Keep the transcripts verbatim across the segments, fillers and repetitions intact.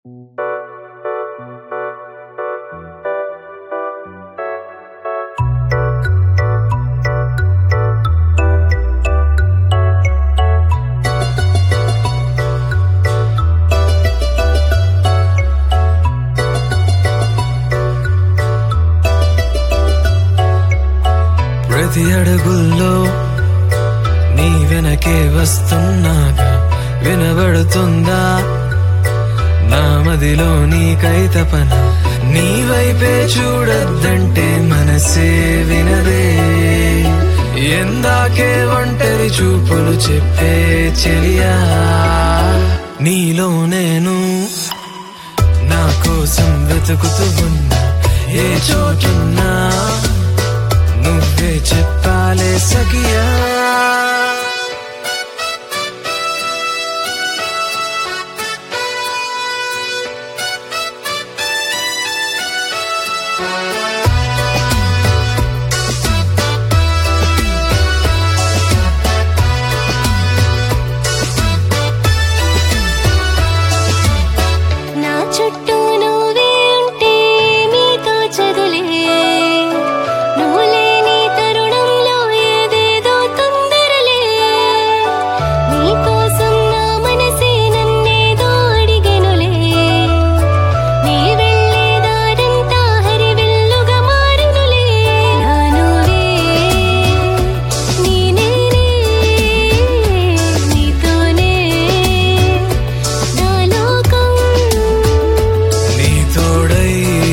ప్రతి అడుగుల్లో నీ వెనకే వస్తున్నాగా వినబడుతుందా నా మదిలో నీకై తపన నీ వైపే చూడొద్దంటే మనసే వినదే ఎందాకే ఒంటరి చూపులు చెప్పే చెలియా నీలో నేను నా కోసం వెతుకుతూ ఉన్నా ఏ చోటున్నా నువ్వే చెప్పాలే సఖియా నా చుట్టూ నువ్వే ఉంటే నీతో చదులే నువ్వు లేని తరుణంలో ఏదేదో తొందరలే నీకోసం నా మనసే నన్నేదో అడిగెనులే నీ వెళ్ళే దారంతా హరివిల్లుగా మారెనులే నా నువ్వే నీ నేనే నీతోనే నా లోకం నీ తోడై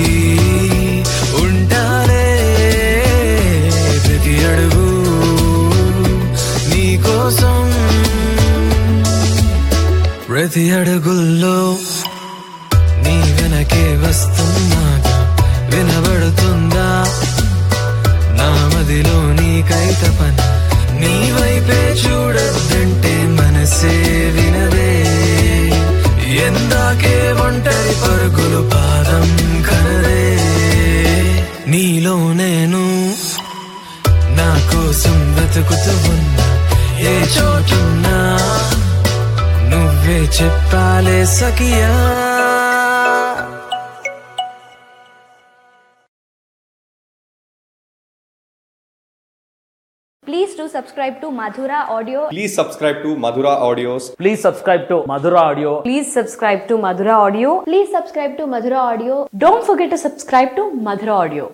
ఉంటాలే ప్రతి అడుగు నీ కోసం ప్రతి అడుగుల్లో నీ వెనకే వస్తున్నాగా వినబడుతుందా నా మదిలో నీకై తపన నీ వైపే చూడొద్దంటే మనసే వినదే ఎందాకే ఒంటరి పరుగులు పాదం కనదే నీలో నేను నా కోసం వెతుకుతూ ఉన్నా ఏ చోటున్నా నువ్వే చెప్పాలే సఖియా Please do subscribe to Madhura Audio. Please subscribe to Madhura Audios. Please subscribe to Madhura Audio. Please subscribe to Madhura Audio. Please subscribe to Madhura Audio. Don't forget to subscribe to Madhura Audio.